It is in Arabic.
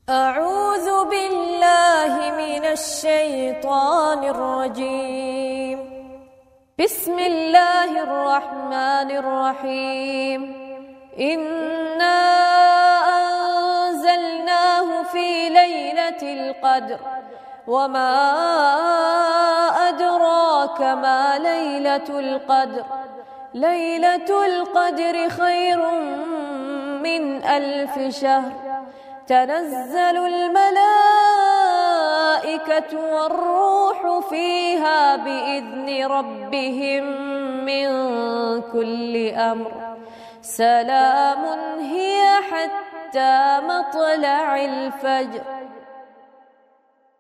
أعوذ بالله من الشيطان الرجيم. بسم الله الرحمن الرحيم. إنا أنزلناه في ليلة القدر وما أدراك ما ليلة القدر. ليلة القدر خير من 1000 شهر. تنزل الملائكة والروح فيها بإذن ربهم من كل أمر. سلام هي حتى مطلع الفجر.